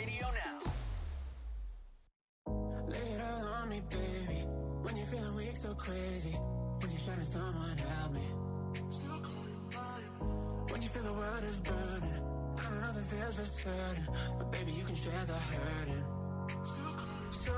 radio now. Lay it all on me, baby. When you're feeling weak, so crazy. When you're shouting, someone help me. Still call you mine. When you feel the world is burning. I don't know if it feels for certain, but baby, you can share the hurting. Still call you so.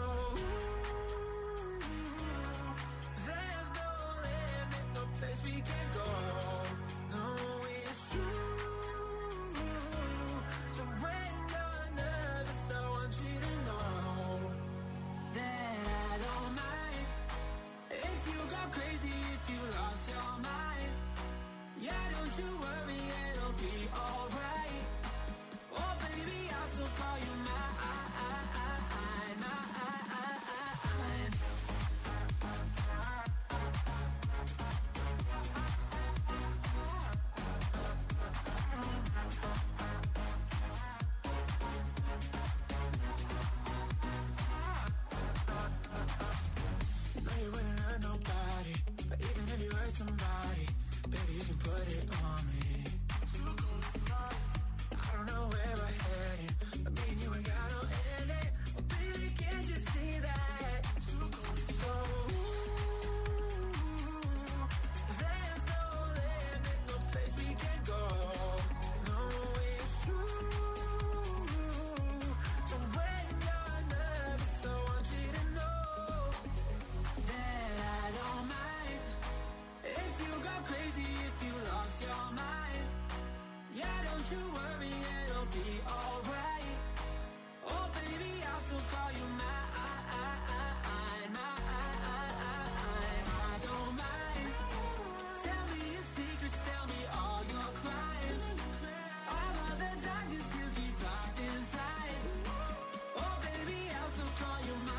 There's no limit, no place we can go. No, it's true. So when you're nervous, I want you to know that I don't mind if you go crazy, if you lost your mind. Yeah, don't you worry, it'll be alright. Oh baby, I'll still call you mine. You know you wouldn't hurt nobody, but even if you hurt somebody, baby, you can put it on me. Still going fine. I don't know where we're heading, but me and you ain't got no ending. Oh, baby, can't you see that? Still going so. There's no limit, no place we can go. No, it's true. So when you're nervous, I want you to know that I don't mind if you go crazy, if you lost your mind. Yeah, don't you worry, it'll be alright. Oh baby, I'll still call you mine. I don't mind. Tell me your secrets, tell me all your crimes. All of the darkness you keep locked inside. Oh baby, I'll still call you mine.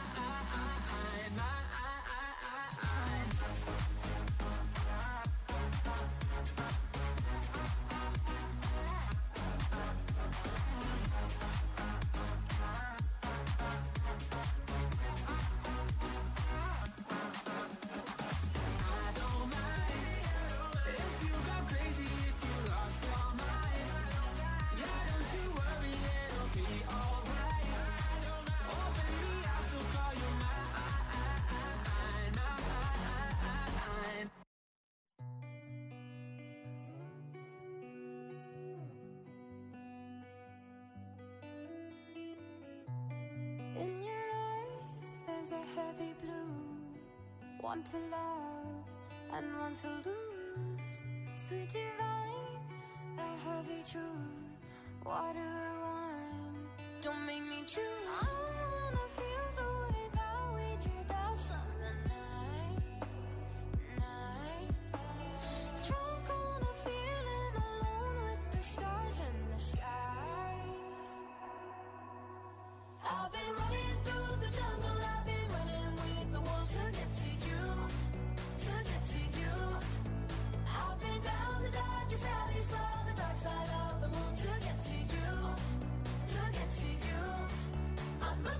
In your eyes, there's a heavy blue. One to love and one to lose. Sweet divine, the heavy truth. Water or wine, don't make me choose. I wanna feel the way that we do that summer night. Drunk on a feeling, alone with the stars in the sky. I've been running through the jungle, I've been running with the wolves to get to you, to get to you. I've been down the darkest alley, saw the dark side of the moon to get to you, to get to you. I'm looking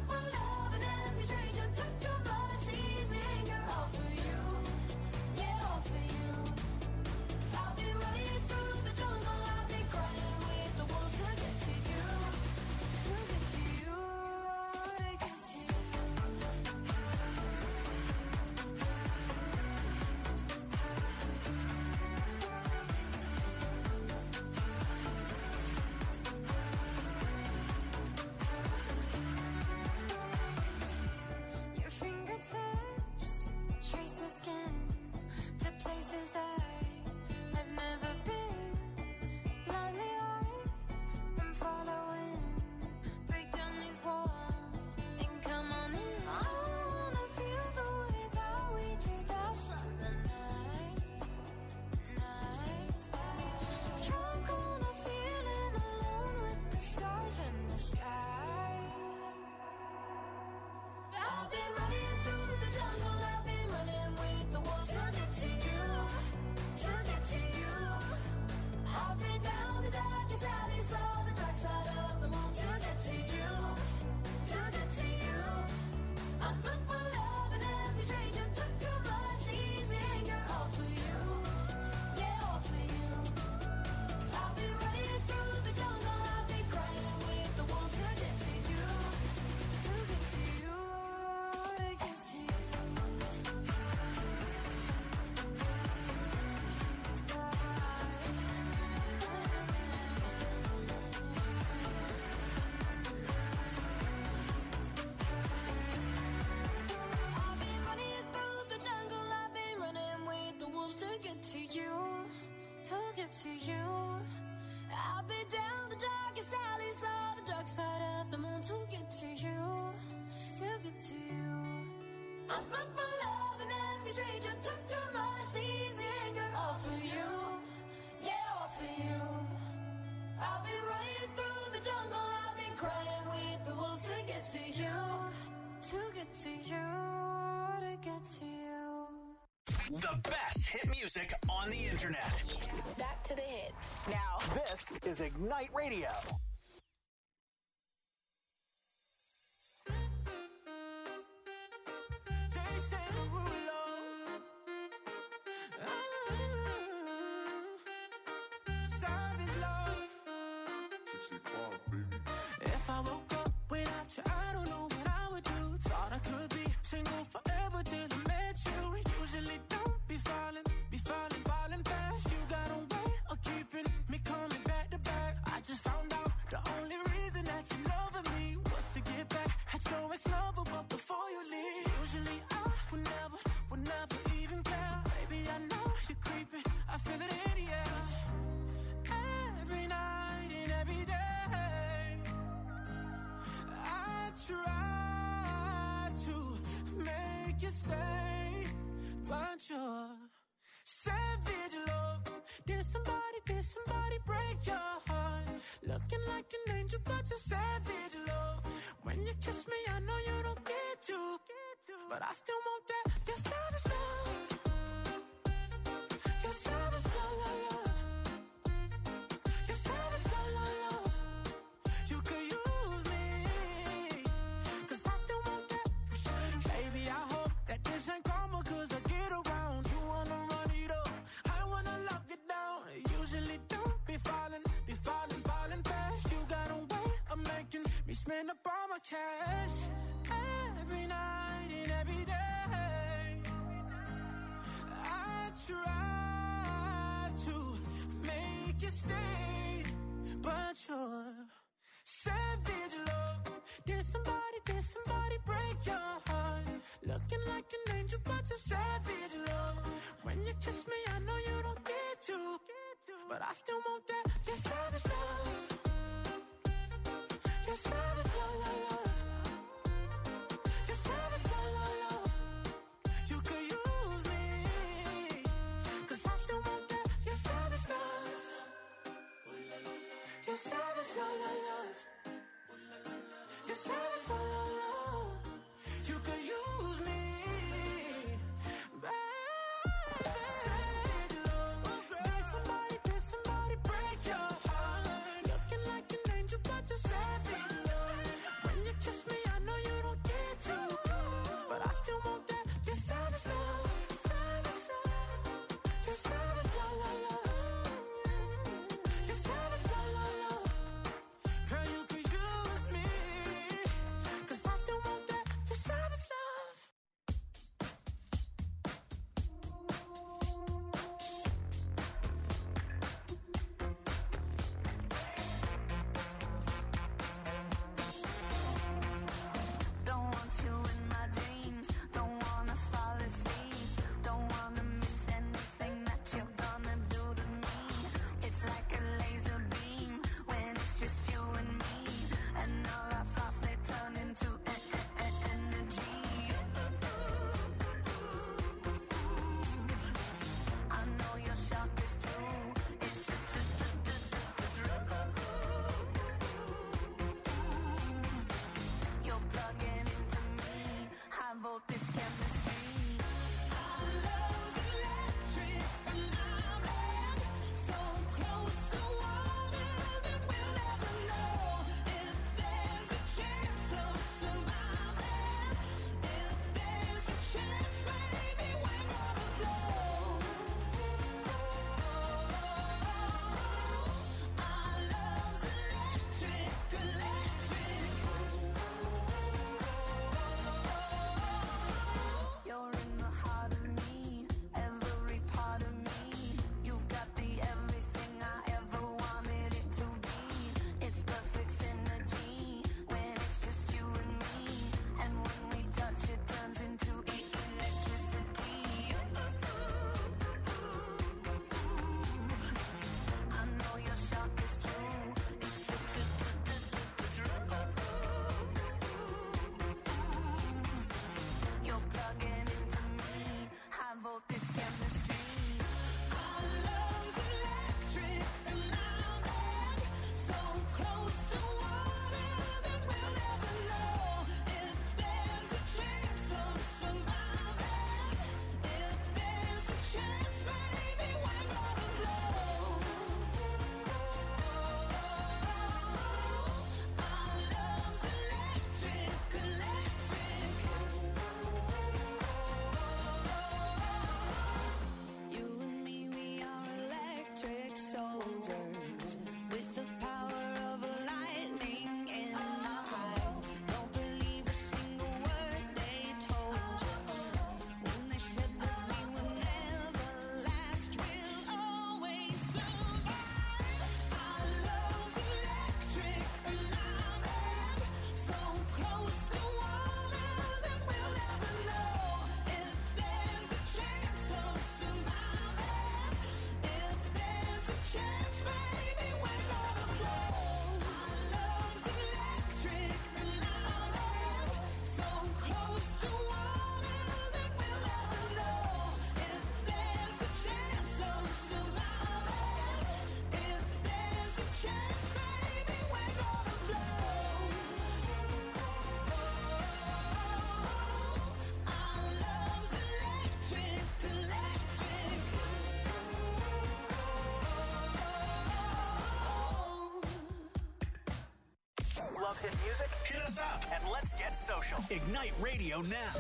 to you. I've been down the darkest alleys of the dark side of the moon to get to you, to get to you. I'm fucked for love and every stranger took too much easy anger. All for you, yeah, all for you. I've been running through the jungle, I've been crying with the wolves to get to you, to get to you, to get to you. The best hit music on the internet. Back to the hits. Now, this is Ignite Radio. If I woke up without you, I don't know what I would do. Thought I could be single forever till I met you. Usually don't be falling fast. You got a way of keeping me coming back to back. I just found out the only reason that you loving me was to get back at your ex-lover, but before you leave, usually I would never even care. Baby, I know you're creeping, I feel it in the air. Every night and every day, I try to make you stay, but you're savage love. Did somebody break your heart? Looking like an angel, but you're savage love. When you kiss me, I know you don't get to, but I still want that. Your savage love. Your savage love, love. Your savage love, love. You could use me, 'cause I still want that. Baby, I hope that this ain't karma, 'cause I get around. You wanna run it up, I wanna lock it down. Usually don't be falling fast. You got a way of making me spend up all my cash. Every night and every day, I try to make you stay, but you're savage love. Did somebody break your heart? Looking like an angel, but you're savage love. When you kiss me, I know you don't get to, but I still want that. Your savage love. Your savage love, love, love. Your savage love, love, love. You could use me, 'cause I still want that. Your savage love. Your savage love, love, love. Your savage love, love, love. You could use me, baby. Savage love. Did somebody break your heart? Looking Love hit music? Hit us up and let's get social. Ignite Radio now.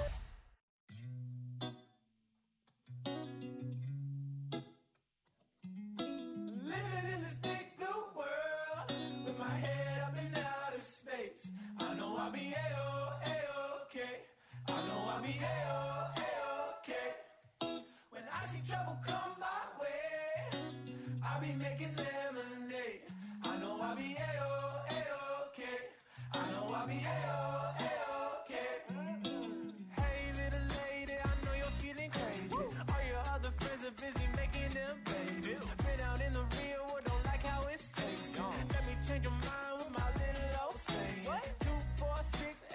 Living in this big blue world with my head up in outer space. I know I'll be A-okay. I know I'll be A-okay. When I see trouble come my way, I'll be making lemonade. I know I'll be A-okay. I know I'll be A-okay. Hey little lady, I know you're feeling crazy. All your other friends are busy making them babies. Been out in the real world, don't like how it tastes. Let me change your mind with my little old saying. 2, 4, 6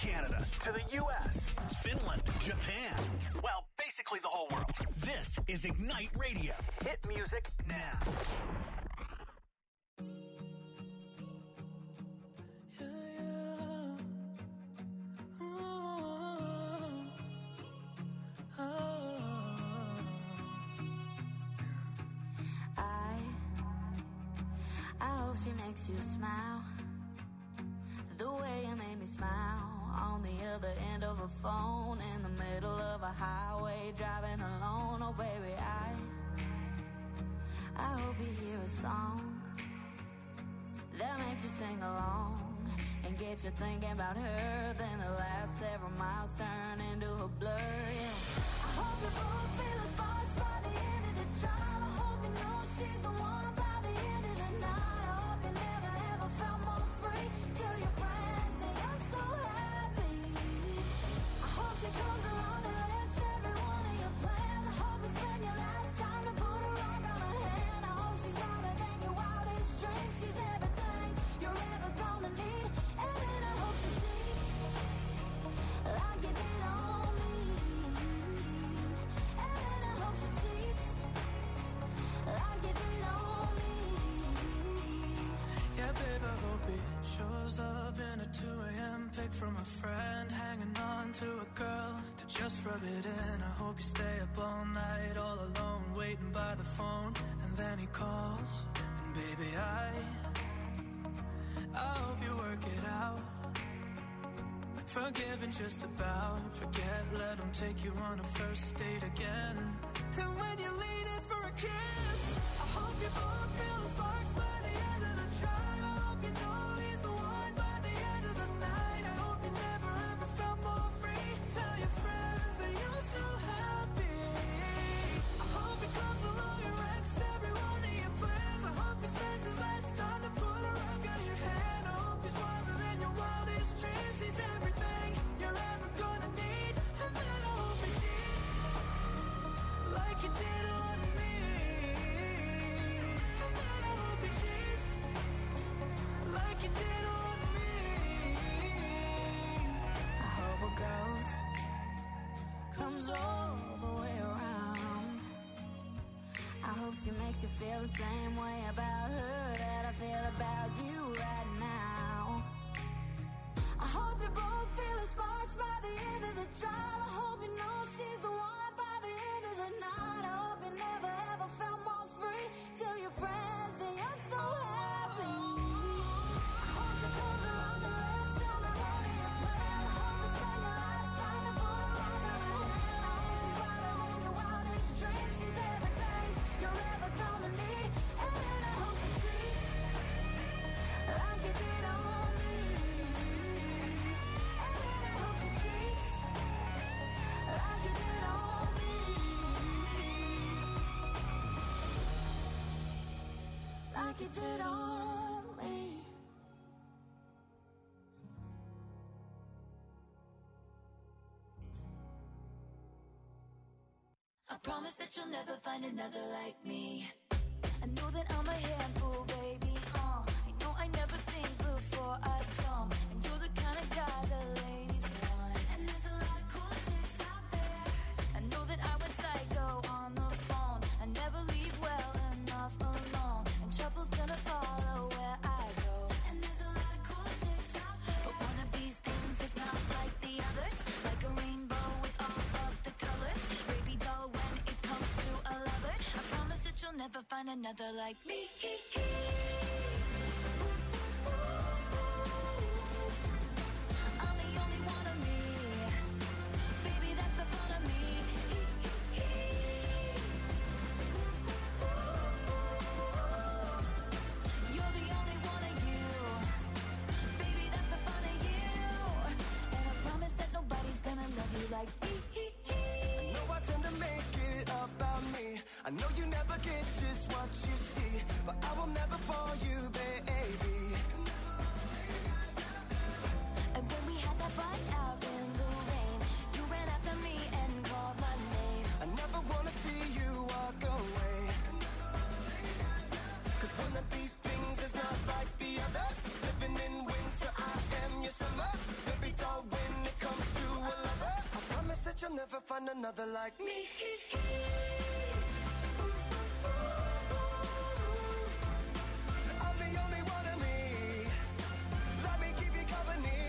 Canada to the U.S., Finland, Japan. Well, basically the whole world. This is Ignite Radio. Hit music now. I hope she makes you smile the way you made me smile on the other end of a phone in the middle of a highway driving alone. Oh baby, I hope you hear a song that makes you sing along and get you thinking about her. Then the last several miles turn into a blur. Yeah. I hope you both feel the sparks by the end of the drive. I hope you know she's the one by the end of the night. I hope you never ever felt more free. Tell your friends that you're so happy. I hope she comes along and wrecks every one of your plans. I hope you spend your last time to put a rock on her hand. I hope she's brighter than your wildest dreams. She's everything you're ever gonna need. And then I hope she cheats like you did on me. And then I hope she cheats like you did on me. Yeah, babe, I hope he shows up in a 2 a.m. pic from a friend, hanging on to a girl to just rub it in. I hope you stay up all night, all alone, waiting by the phone, and then he calls. And baby, I hope you work it out. Forgiving just about, forget, let him take you on a first date again. And when you lean in for a kiss, I hope you both feel the sparks by the end of the drive. I hope you know he's the one by the end of the night. I hope you never ever felt more free. Tell your friends that you're so happy. I hope he comes along and wrecks every one of your plans. I hope he spends his last time to put a rock on your hand. I hope he's wilder than your wildest dreams. He's everything you're ever gonna need. And then I hope he cheats like you did on me. And then I hope he cheats like you did on me. I hope a ghost comes all the way around. I hope she makes you feel the same way about her that I feel about you right now. I hope you both feel the sparks by the end of the drive. I hope you know she's the one by the end of the night. I hope you never ever felt more free. Tell your friends that you're so happy. I hope she comes along and wrecks every one of your plans. I hope you spend your last time to put a rock on her hand. I hope she's brighter than your wildest dreams. She's everything you're ever gonna need. And then I hope she treats like you did on me. And then I hope she treats like you did on me. Like you did on me. I promise that you'll never find another like me. I know that I'm a handful, baby. I know I never think before I jump. And you're the kind of guy the ladies want. And there's a lot of cool chicks out there. I know that I went psycho on the phone. I never leave well enough alone. And trouble's gonna follow where I go. And there's a lot of cool chicks out there. But one of these things is not like the others. Like a rainbow with all of the colors. Baby doll, when it comes to a lover, I promise that you'll never find another like me. I'm the only one of me. Baby, that's the fun of me. You're the only one of you. Baby, that's the fun of you. And I promise that nobody's gonna love you like me. I know I tend to make it about me. I know you never get just what you see, but I will never bore you, baby. And when we had that fight out in the rain, you ran after me and called my name. I never wanna see you walk away. 'Cause one of these things is not like the others. Living in winter, I am your summer. Baby doll, when never find another like me. I'm the only one of me. Let me keep you company.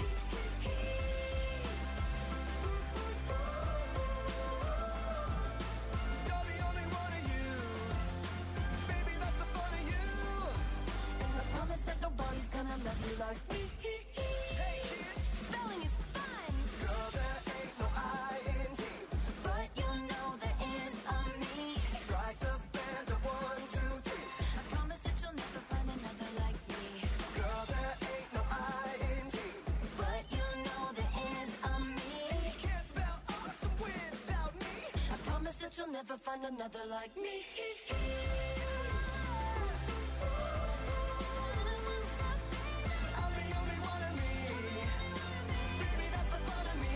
You're the only one of you. Baby, that's the fun of you. And I promise that nobody's gonna love you like me. Hey kids, Spelling is fun, girl, there ain't no I-N-T. but you know there is a me. Strike the band of 1, 2, 3. I promise that you'll never find another like me. Girl, there ain't no I-N-T. But you know there is a me. You can't spell awesome without me. I promise that you'll never find another like me. I'm the only one of me. Baby, that's the fun of me.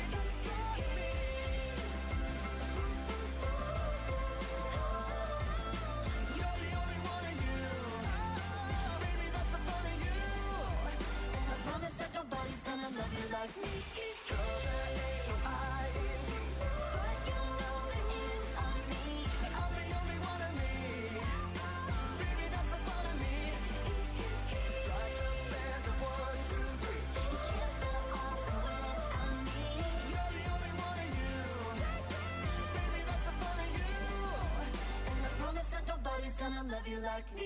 You're the only one of you. Baby, that's the fun of you. And I promise that nobody's gonna love you like me. Girl, there ain't no I-N-T. But you know there is a me. I'm the only one of me. Baby, that's the fun of me. Strike the band of 1, 2, 3. You can't spell awesome without me. You're the only one of you. Baby, that's the fun of you. And I promise that nobody's gonna love you like me.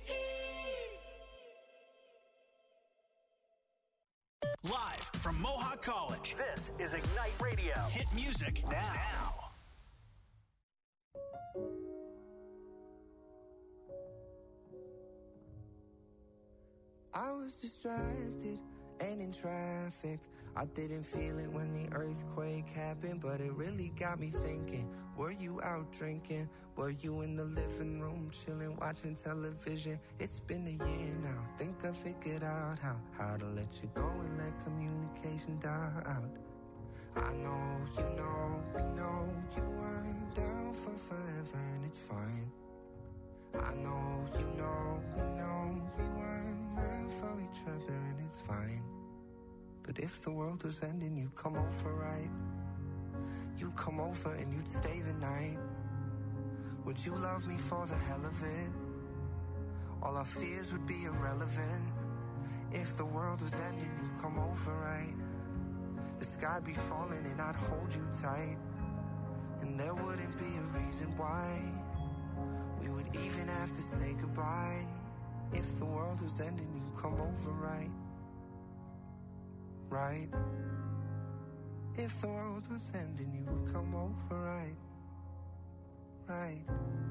Live from Mohawk College, this is Ignite Radio. Hit music now. I was distracted and in traffic. I didn't feel it when the earthquake happened, but it really got me thinking. Were you out drinking? Were you in the living room chilling, watching television? It's been a year now. Think I figured out how to let you go and let communication die out. I know, you know, we know you weren't down for forever, and it's fine. I know, you know, we know we weren't meant for each other, and it's fine. But if the world was ending, you'd come over, right? You'd come over and you'd stay the night. Would you love me for the hell of it? All our fears would be irrelevant. If the world was ending, you'd come over, right? The sky'd be falling and I'd hold you tight. And there wouldn't be a reason why we would even have to say goodbye. If the world was ending, you'd come over, right? Right? If the world was ending, you would come over, right? Right?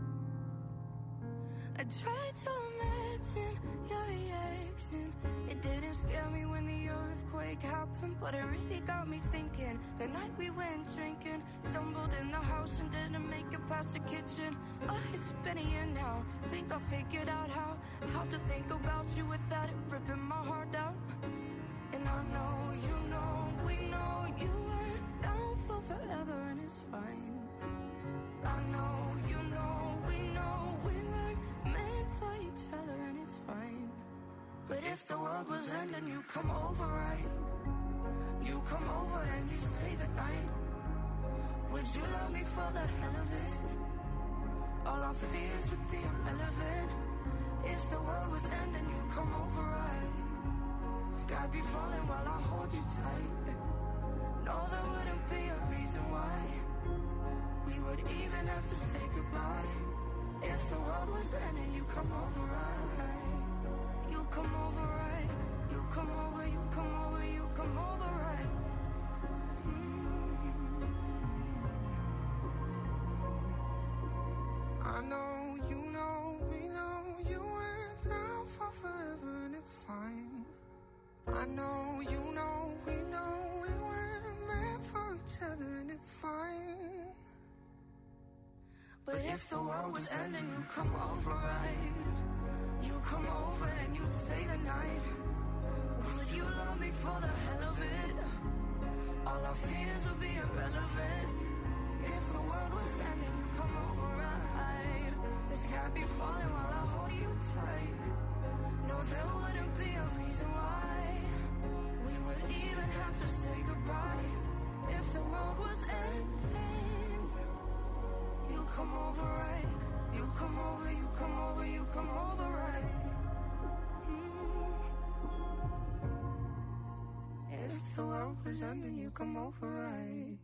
I tried to imagine your reaction. It didn't scare me when the earthquake happened, but it really got me thinking. The night we went drinking, stumbled in the house and didn't make it past the kitchen. Oh, it's been a year now. Think I figured out how to think about you without it ripping my heart out. And I know, you know, we know you weren't down for forever, and it's fine. I know, you know, we weren't meant for each other, and it's fine. But if the world was ending, you come over, right? You come over and you stay the night. Would you love me for the hell of it? All our fears would be irrelevant. If the world was ending, you come over, right? Sky be falling while I hold you tight. No, there wouldn't be a reason why we would even have to say goodbye. If the world was ending, you come over, right? You come over, right? You come over, you come over, you come over, right? I know, you know, we know you went down for forever, and it's fine. I know, you know, we know we weren't meant for each other, and it's fine. But if the world was ending, you come over, right? You come over and you stay the night. Would you love me for the hell of it? All our fears would be irrelevant. If the world was ending, you come over, right? The sky be falling while I hold you tight. No, there wouldn't be a reason why we would even have to say goodbye. If the world was ending. come over right. You come over, you come over, you come over right. If the world was ending, you come over right.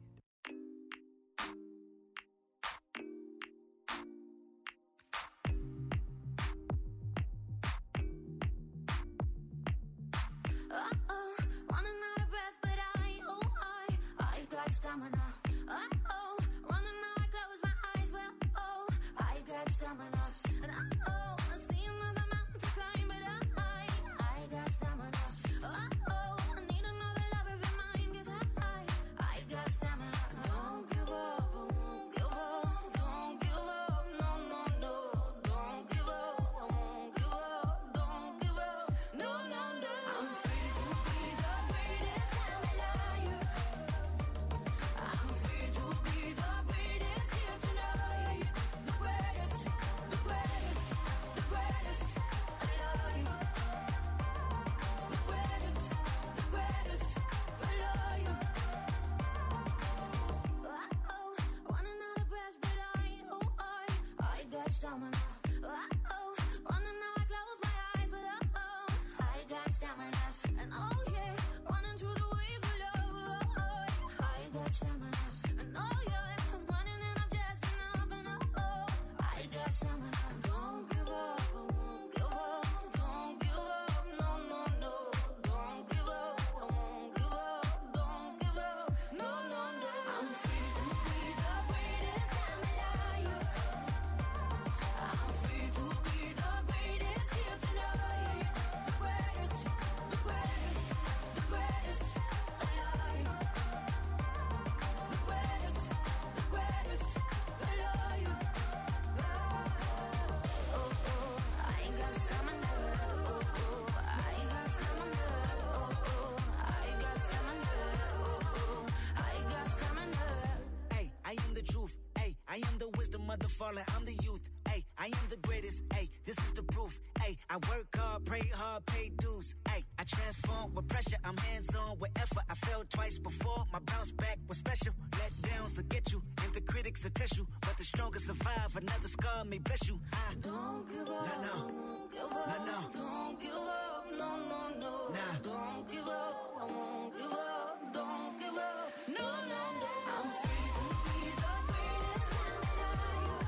I am the wisdom of the fallen, I'm the youth, ayy, I am the greatest, ayy, this is the proof, ayy, I work hard, pray hard, pay dues, ayy, I transform with pressure, I'm hands-on with effort, I failed twice before, my bounce back was special, let downs will get you, and the critics will test you, but the strongest survive, another scar may bless you, I don't give up, don't give up, don't give up, no, nah, don't give up, I won't give up, don't give up, no, I'm free to be the greatest alive.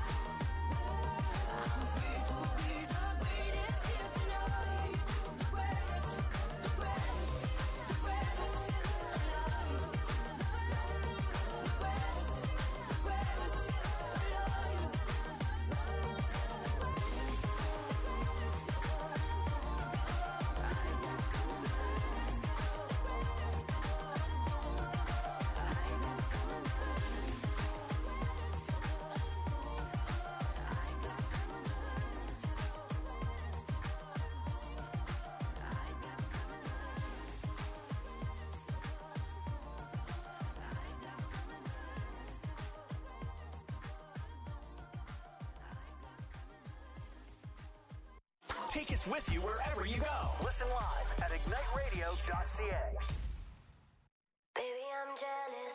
I'm free to be the greatest here tonight. The greatest alive. The Take us with you wherever you go. Listen live at igniteradio.ca. Baby, I'm jealous.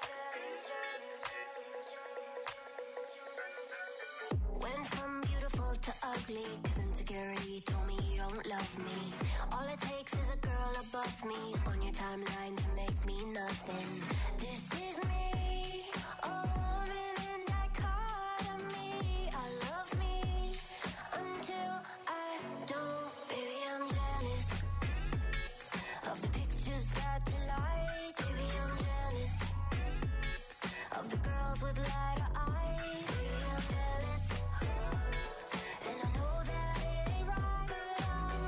Went from beautiful to ugly, 'cause insecurity told me you don't love me. All it takes is a girl above me on your timeline to make me nothing. This is me, a woman in dichotomy. I love me until I don't. Baby, I'm jealous of the pictures that you like. Baby, I'm jealous of the girls with lighter eyes. Baby, I'm jealous, and I know that it ain't right, but I'm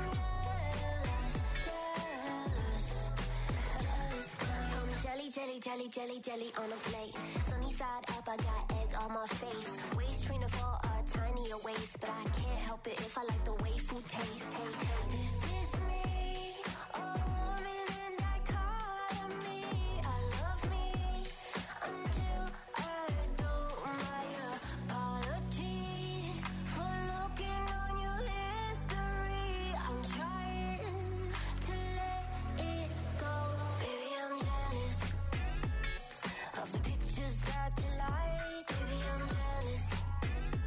jealous. Jelly on a plate. Sunny side up, I got egg on my face. Waist trainer for a tinier waist, but I can't help it if I like the way food tastes. Hey, this is me, a woman in dichotomy. I love me until I don't. My apologies for looking on your history. I'm trying to let it go. Baby, I'm jealous of the pictures that you like. Baby, I'm jealous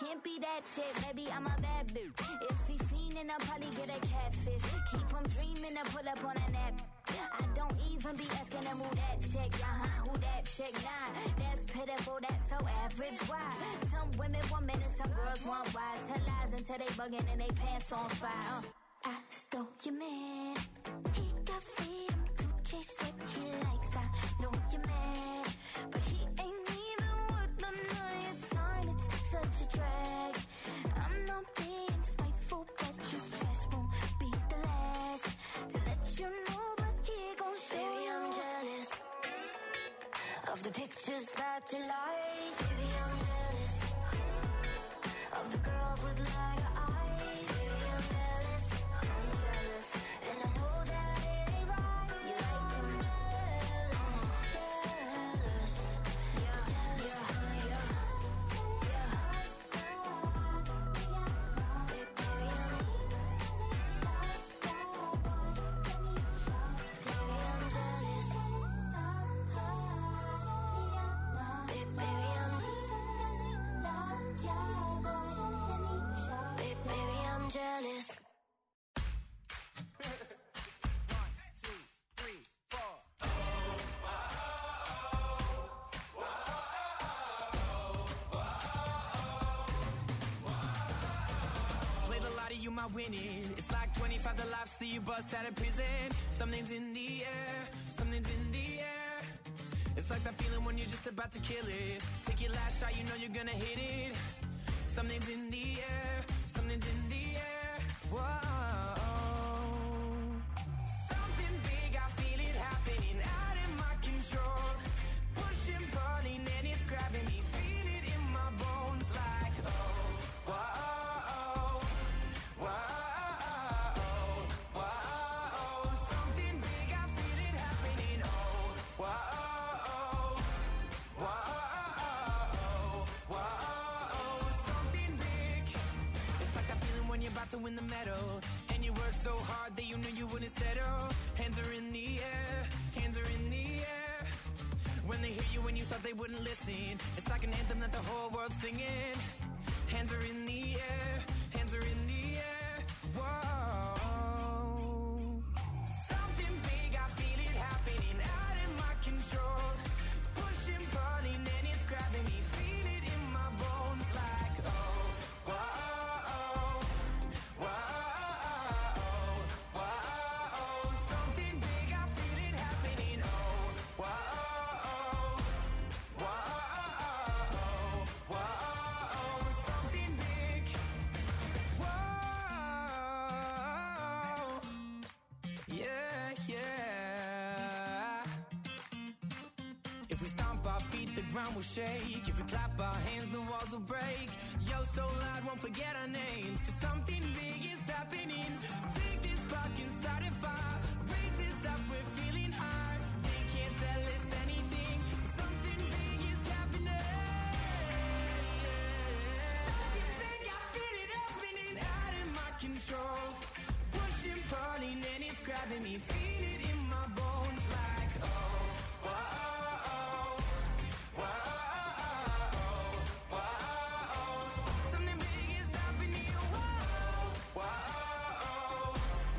can't be that chick, maybe I'm a bad bitch. If he fiendin', I'll probably get a catfish. Keep him dreamin' to pull up on a nap. I don't even be asking him who that chick, who that chick, nah. That's pitiful, that's so average, why? Some women want men and some girls want wise. Tell lies until they buggin' and they pants on fire. I stole your man. He got freedom to chase what he likes. I know you're mad, but he ain't even worth none of your time. It's such a drag. I'm not being spiteful, but his trash won't be the last to let you know. But he gon' show. Baby, I'm jealous of the pictures that you like. Baby, I'm jealous of the girls with lighter eyes. Baby, I'm jealous, and I know that it ain't right. You like them jealous, baby, I'm jealous. Played a lot of you, my winning. It's like 25 the lives that you bust out of prison. Something's in the air, something's in the air. It's like that feeling when you're just about to kill it. Take your last shot, you know you're gonna hit it. Something's in the air, something's in the air. Whoa. Something big, I feel it happening out of my control. Pushing, pulling, and it's grabbing me. Feel it in my bones like, oh, whoa, whoa, whoa. Something big, I feel it happening. Oh, whoa, whoa, something big. It's like that feeling when you're about to win the medal, and you work so hard that you knew you wouldn't settle. Hands are in the air, hands are in the air. When they hear you when you thought they wouldn't listen, it's like an anthem that the whole world's singing. Hands are in the air, hands are in the air. Whoa. Something big, I feel it happening out of my control. Pushing, pulling, and it's grabbing me. Feel it in my bones like, oh, whoa, whoa, whoa. Something big, I feel it happening. Oh, whoa, whoa, something big. Whoa, yeah, yeah. If we stomp our feet, the ground will shake. If we clap our hands, the walls will break. Yo, so loud, won't forget our names. Cause something big is happening. Take this spark and start a fire. Raise this up, we're feeling high. They can't tell us anything. Something big is happening. Something big, I feel it happening out of my control. Pushing, pulling, and it's grabbing me. Feel it in my bones like, oh, whoa, whoa, whoa. Something big is happening. Whoa, whoa,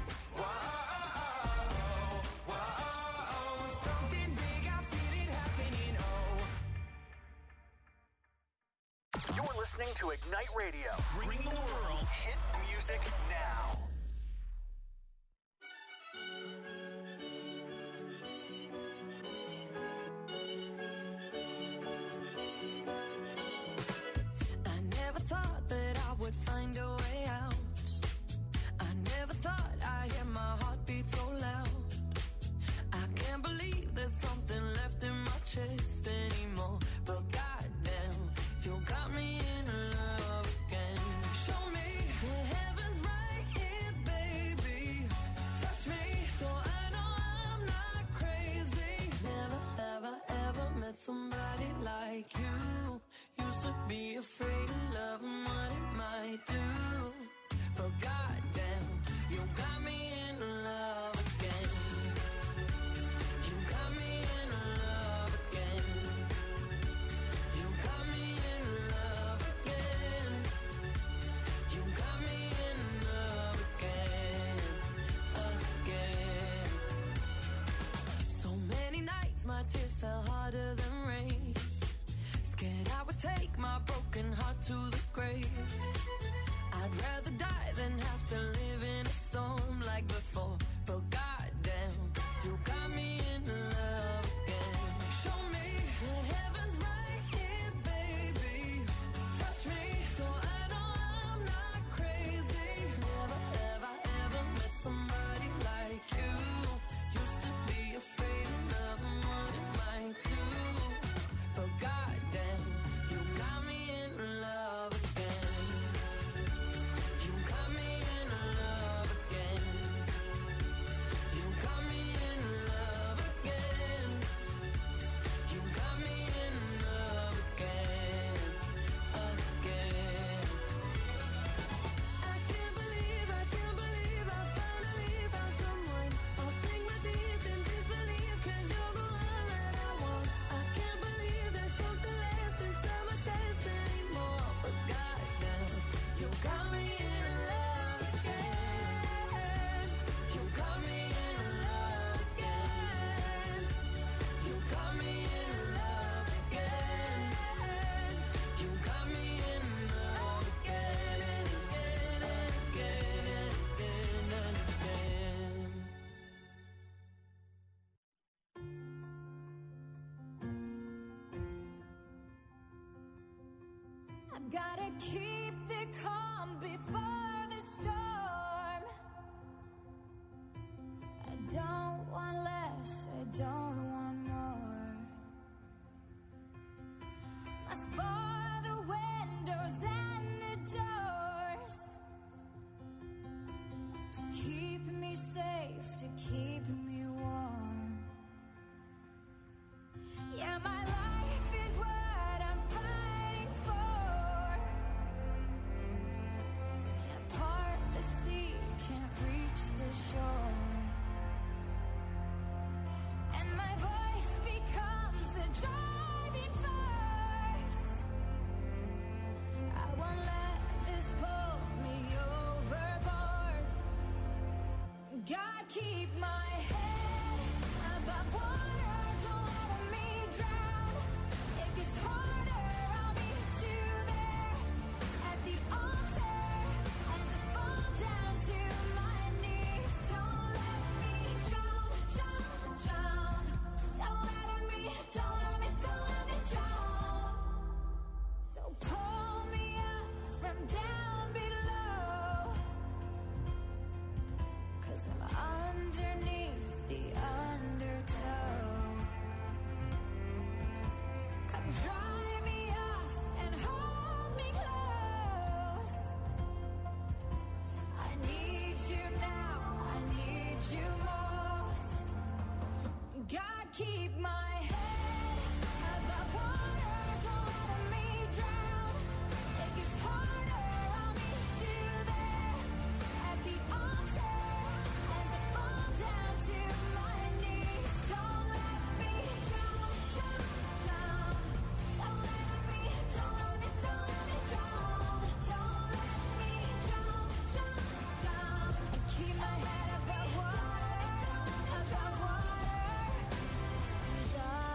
whoa. Something big, I feel it happening. Oh. You're listening to Ignite Radio, bringing the world hit music now. I never thought that I would find a way out. I never thought I'd hear my heartbeat so loud. I can't believe there's something left in my chest anymore. But goddamn, you got me in love again. Show me the heavens right here, baby. Touch me so I know I'm not crazy. Never, ever, ever met somebody like you. Used to be afraid of love and what it might do. But goddamn, you got me in love again. You got me in love again. You got me in love again. tears fell harder than rain. Scared I would take my broken heart to the grave. I'd rather die than have to live in a storm like before. But goddamn, you got me in love again. Show me the heavens right here, baby. Touch me so I know I'm not crazy. Never have I ever met somebody like you. Used to be afraid of loving what it might do. But goddamn, you got me in love again. You got me in love again. You got me in love again. You got me in love again, again. I can't believe I finally found someone. I'll sink my teeth in disbelief, 'cause you're the one that I want. I can't believe there's something left inside my chest anymore. But goddamn, you got me in love again. You got me in love again. You got me in love again. You got me in love again and again and again and again and again. I've gotta keep the calm before the storm. I don't want less, I don't want more. Must bar the windows and the doors to keep me safe, to keep me warm. Yeah, my life is what I'm fighting for. Can't part the sea, can't reach the shore. And my voice becomes the driving force. I won't let this pull me overboard. God, keep my head above water, don't let me drown. It gets harder, I'll meet you there at the altar as I fall down to my knees. Don't let me drown, drown, drown. Don't let me drown. So pull me up from down below, 'cause I'm underneath the undertow. Come dry me off and hold me close. I need you now, I need you most. God, keep my head above water, don't let me drown. It gets harder, I'll meet you there at the altar as I fall down to my knees. Don't let me drown, drown, drown. Don't let me drown. Don't let me drown, drown, drown. And keep my head above water, above water.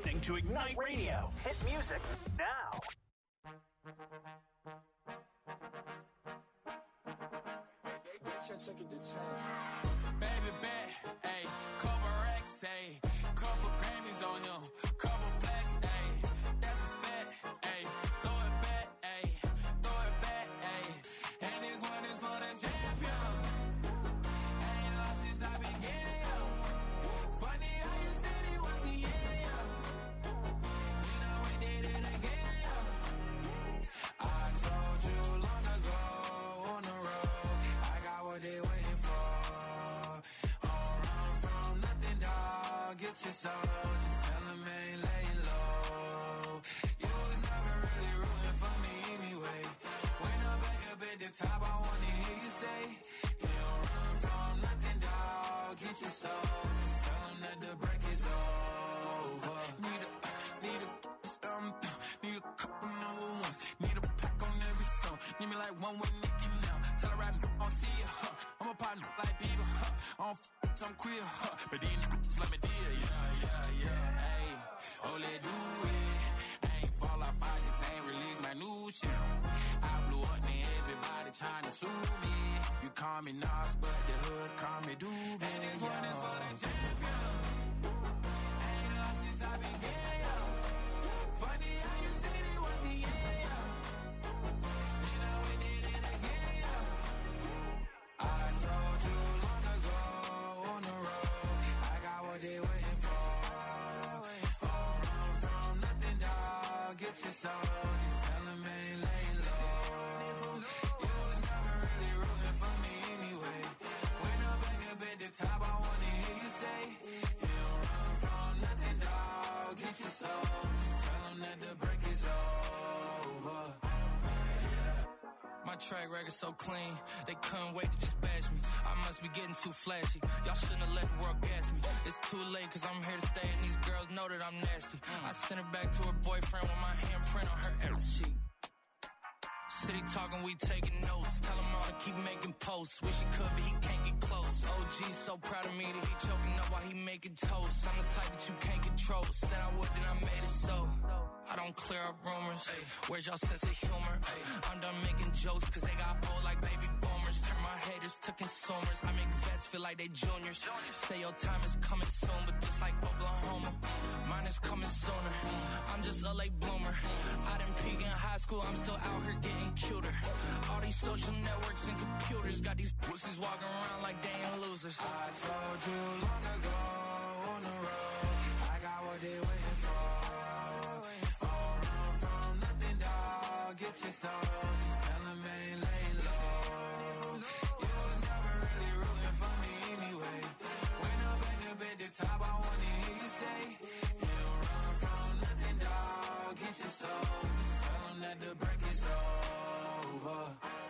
listening to Ignite Radio. Hit music now. Baby bet, ayy, couple racks, ayy, couple Grammys on him, couple blacks, ayy, that's a fact, ayy, throw it back, ayy, and this one is for the champion. Ain't lost since I began, yo. Funny how you said it was the end, yo. You know we did it again, yo. I told you long ago on the road, I got what they waiting for. Get your soul, just tell them ain't laying low. You was never really rooting for me anyway. When I'm back up at the top, I wanna hear you say, you don't run from nothing, dog. Get your soul, just tell them that the break is over. Need a couple number ones. Need a pack on every song. Need me like one with Nicki now. Tell her I don't see ya, huh. I'm a partner like people, huh. I don't some queer, huh. But these niggas let me deal, yeah, ayy. Oh, let's do it. I ain't fall off, I just ain't release my new shit. I blew up, and everybody trying to sue me. You call me Nas, but the hood call me Doobie. And this one is for the champion. Ain't lost since I began, yo. Funny how you said it was the end, yo. You know we did it again, yo. I told you long ago on the road, I got what they waiting for. Run from nothing, dog. Get your soul, just tell them ain't laying low. You was never really rooting for me anyway. When I'm back up at the top, I wanna hear you say, you don't run from nothing, dog. Get your soul, just tell them that the break is over. My track record so clean, they couldn't wait to just bash me. I must be getting too flashy. Y'all shouldn't have let the world gas me. It's too late cause I'm here to stay and these girls know that I'm nasty. I sent her back to her boyfriend with my handprint on her every sheet. City talking, we taking notes. Tell him all to keep making posts. Wish he could, but he can't get close. OG so proud of me that he choking up while he making toast. I'm the type that you can't control. Said I would, then I made it so. I don't clear up rumors. Where's y'all sense of humor? I'm done making jokes cause they got old like baby boomers. Turn my haters to consumers. I make vets feel like they juniors. Say your time is coming soon, but just like Oklahoma, mine is coming sooner. I'm just a late bloomer. I didn't peak in high school, I'm still out here getting cuter. All these social networks and computers got these pussies walking around like they ain't losers. I told you long ago on the road, I got what they waiting for. Run from nothing, dog. Get your soul, just tell them ain't laying low. You was never really rooting for me anyway. When I'm back up at the top, I wanna hear you say, you don't run from nothing, dog. Get your soul, just tell them that the break is over.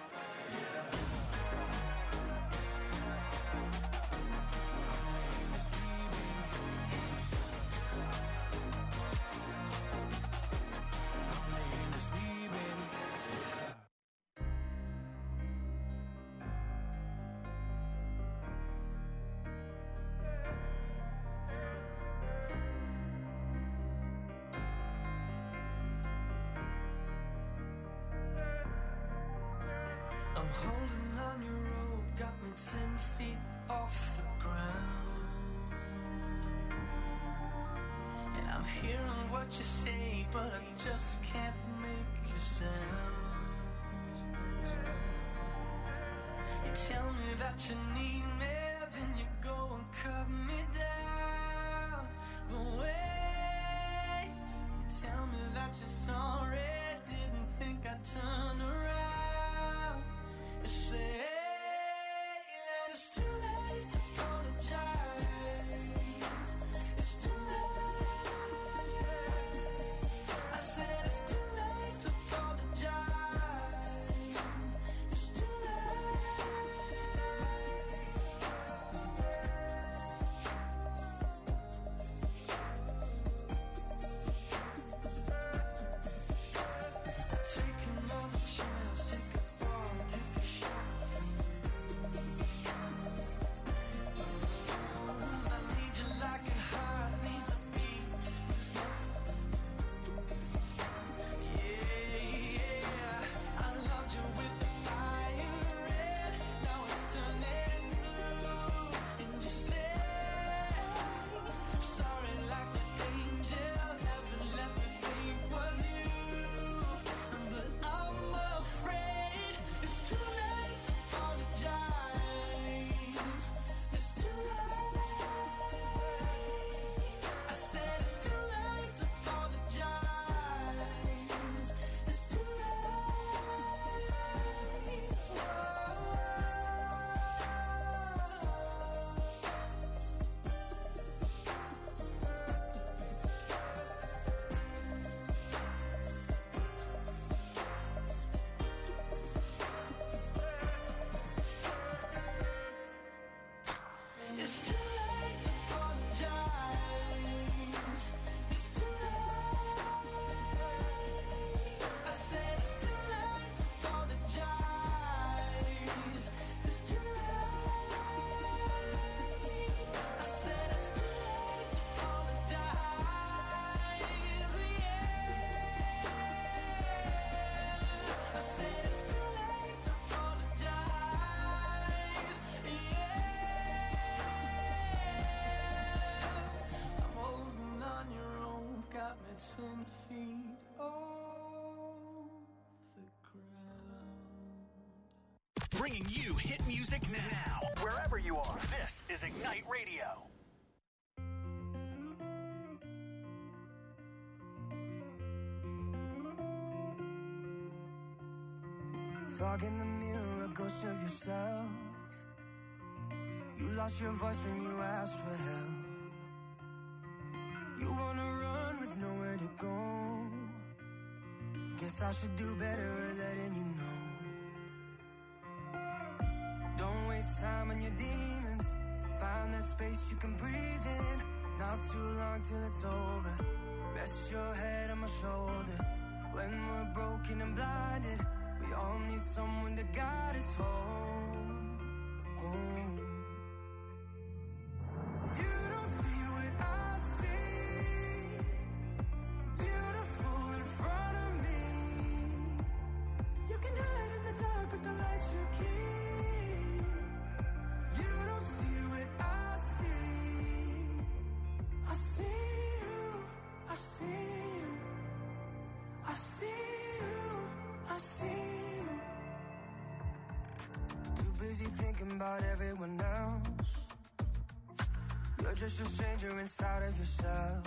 I'm holding on your rope, got me 10 feet off the ground. And I'm hearing what you say, but I just can't make you sound. You tell me that you need me, then you go and cut me down. But wait, you tell me that you're sorry, didn't think I'd turn around. You say that it's too late to apologize. It's too late. I said it's too late to apologize. It's too late. Taking all the feet off the ground. Bringing you hit music now, wherever you are. This is Ignite Radio. Fog in the mirror, a ghost of yourself. You lost your voice when you asked for help. You wanna run with nowhere to go. Guess I should do better at letting you know. Don't waste time on your demons. Find that space you can breathe in. Not too long till it's over. Rest your head on my shoulder. When we're broken and blinded, we all need someone to guide us home, home. You don't see what I see. Beautiful in front of me. You can hide in the dark, but the light you keep. You don't see what I see. I see you, I see you, I see you, I see you. Too busy thinking about everyone else. You're just a stranger inside of yourself.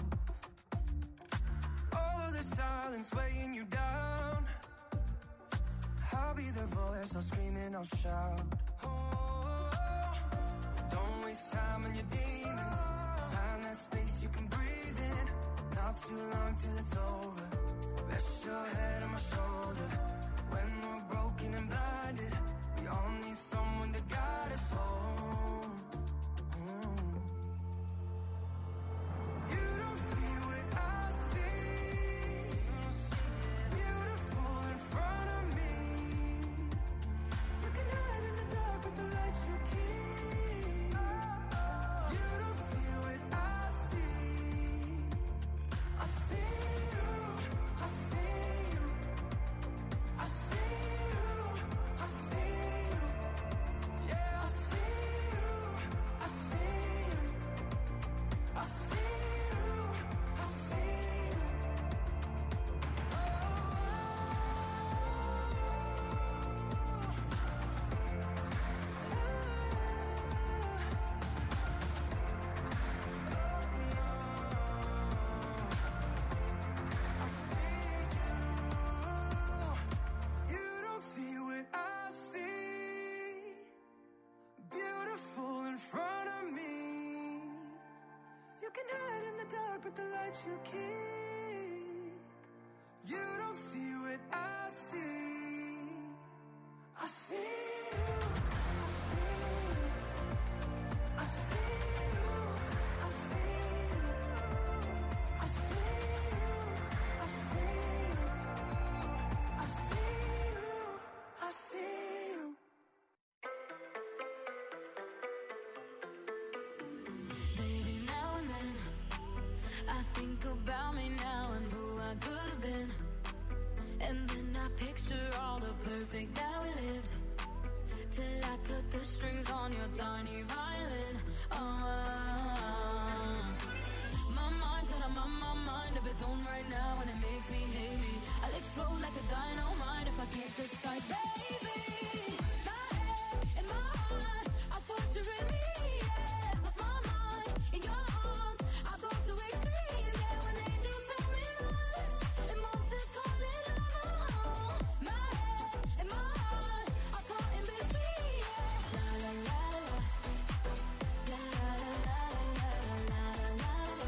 All of the silence weighing you down. I'll be the voice, I'll scream and I'll shout. Oh, don't waste time on your demons. Find that space you can breathe in. Not too long till it's over. Rest your head on my shoulder. When we're broken and blinded, we all need someone to guide us home. You don't see what I see. Beautiful in front of me. You can hide in the dark, but the light you keep. You don't see what I see. I see you, I see you, I see you, I see you. Yeah, I see you, I see you, I see you, I see you. You don't see what I see. Beautiful in front of me. You can hide in the dark, but the light you keep. You don't see what I see. I see you. I see you. I see you. I see you. I see you. I see you. I see you. Baby, now and then I think about me now and who I could have been. And then I picture all the perfect that we lived. Till I cut the strings on your tiny violin. My mind's got a mind of its own right now, and it makes me hate me. I'll explode like a dynamite if I can't decide, baby. My head and my heart are torturing me. Yeah, lost my mind in your arms. I've gone to extremes. Yeah, when angels tell me run, and monsters call it love. My head and my heart are caught in between. Yeah, la la la la, la la la la la la la la.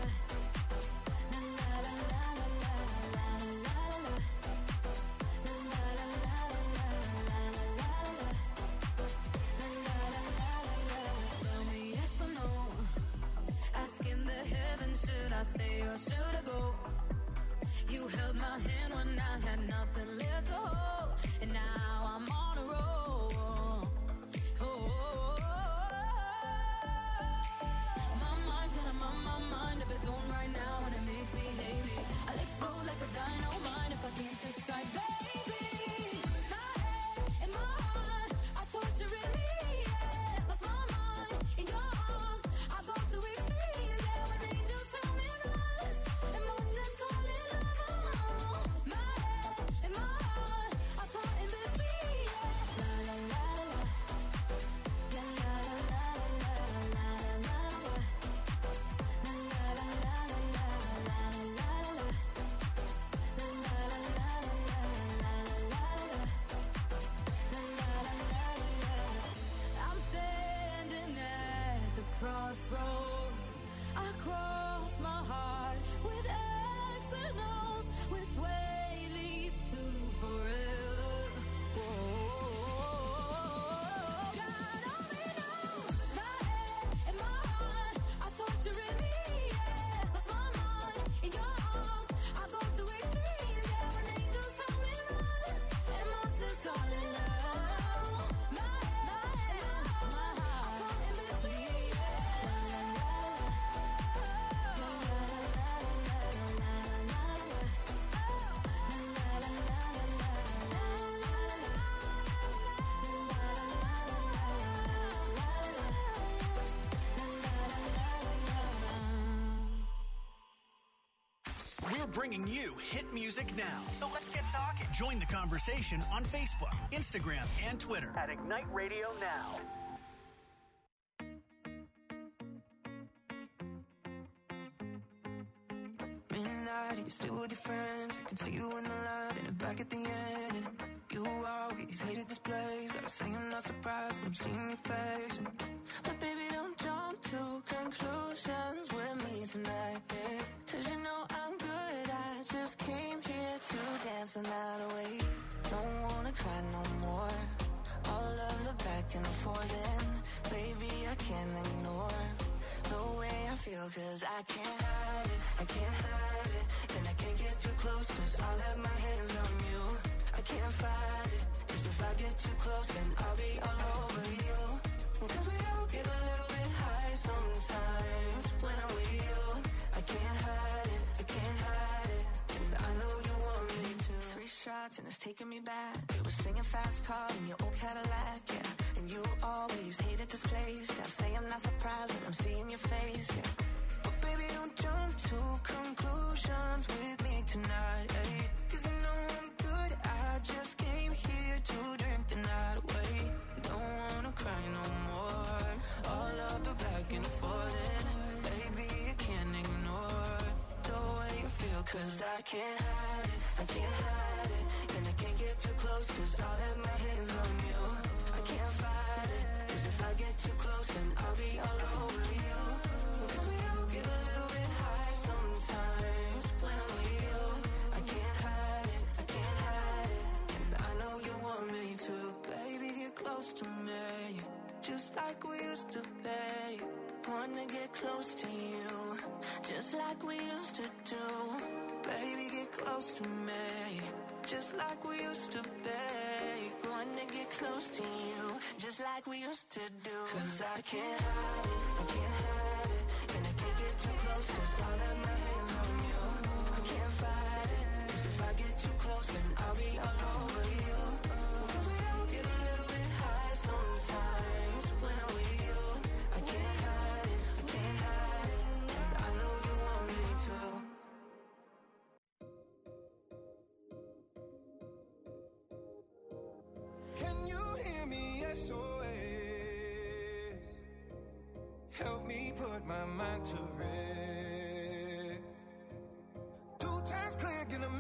Tell me yes or no. Asking the heavens, should I stay or should I go? You held my hand when I had nothing left to hold, and now I'm on a roll. My mind's got a mind of its own right now, and it makes me hate me. I'll explode like a dynamite if I can't decide, baby. My head and my heart are torturing me. Yeah, lost my mind in your arms. I've gone to extremes. Yeah, when angels tell me run, and monsters call it love. bringing you hit music now. So let's get talking. Join the conversation on Facebook, Instagram, and Twitter at Ignite Radio Now. Midnight, you're still with your friends. I can see you in the lines and it back at the end. And you always hated this place. Gotta say I'm not surprised when I'm seeing your face. But baby, don't jump to conclusions with me tonight, yeah. Cause you know I'm good, I just came here to dance the night away. Don't wanna cry no more. All of the back and forth, and baby, I can't ignore the way I feel, cause I can't hide it, I can't hide it. And I can't get too close, cause I'll have my hands on you. I can't fight it, cause if I get too close, then I'll be all over you. Cause we all get a little bit high sometimes when I'm with you. I can't hide it, I can't hide it. And I know you want me to. 3 shots and it's taking me back. We were singing fast car in your old Cadillac, yeah. And you always hated this place. Gotta say I'm not surprised when I'm seeing your face, yeah. But baby, don't jump to conclusions with me tonight, hey. Cause you know I'm good, I just came here to drink the night away. Don't wanna cry no more. All of the back and forth, and baby, I can't ignore the way you feel. Cause I can't hide it, I can't hide it. And I can't get too close, cause I'll have my hands on you. I can't fight it, cause if I get too close, then I'll be all over you. Cause we all get a little bit high sometimes when I'm with you. I can't hide it, I can't hide it. And I know you want me to. Baby, get close to me, just like we used to be. Wanna get close to you, just like we used to do. Baby, get close to me, just like we used to be. Wanna get close to you, just like we used to do. Cause I can't hide it, I can't hide it. And I can't get too close, cause I'll have my hands on you. I can't fight it, cause if I get too close, then I'll be all over you. Cause we all get a little bit high sometimes when I'm with you. I can't hide it, I can't hide it. And I know you want me to. Can you hear me? SOS. Help me put my mind to rest. 2 times click and I'm